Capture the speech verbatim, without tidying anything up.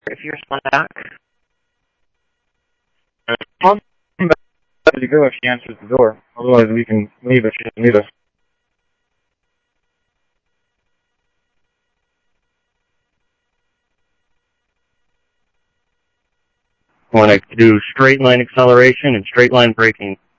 if you respond back. I'll come back to go if she answers the door. Otherwise, we can leave if she doesn't need us. I want to do straight line acceleration and straight line braking.